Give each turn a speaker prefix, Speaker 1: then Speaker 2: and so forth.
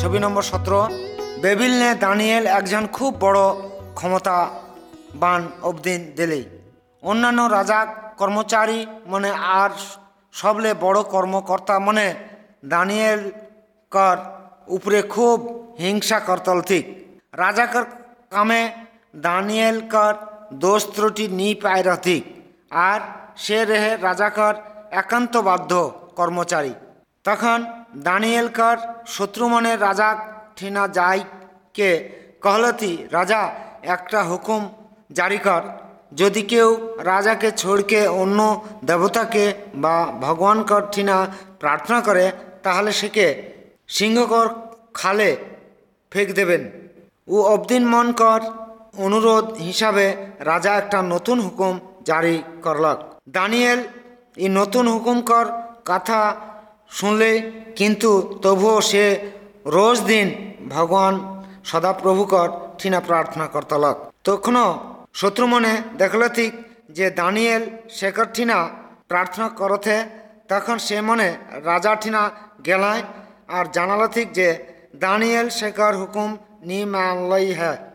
Speaker 1: ছবি নম্বর 17। বেবিলনে দানিয়েল একজন খুব বড় ক্ষমতাবান অবদিন দিলে অন্যান্য রাজা কর্মচারী মনে আর সবলে বড় কর্মকর্তা মনে দানিয়েল কর উপরে খুব হিংসা করতল ঠিক রাজাকর কামে দানিয়েল কর দোষ ত্রুটি নি পায় রথিক আর সে রেহে রাজাকর একান্ত বাধ্য কর্মচারী। তখন দানিয়েল কর শত্রু মনে রাজা ঠিনা যাইকে कहलती রাজা একটা হুকুম জারি কর, যদি কেউ রাজাকে ছোড়কে অন্য দেবতাকে বা ভগবানকর ঠিনা প্রার্থনা করে তাহলে সেকে সিংহকর খালে ফেক দেবেন। ও অবদিন মন কর অনুরোধ হিসাবে রাজা একটা নতুন হুকুম জারি করলক। দানিয়েল এই নতুন হুকুম কর কথা শুনলে কিন্তু তবুও সে রোজ দিন ভগবান সদাপ্রভুকর ঠিনা প্রার্থনা করতলক। তখনও শত্রু মনে দেখল ঠিক যে দানিয়েল শেখর ঠিনা প্রার্থনা করতে, তখন সে মনে রাজা ঠিনা গেলায় আর জানালো ঠিক যে দানিয়েল শেখর হুকুম নি মানলই হ্যাঁ।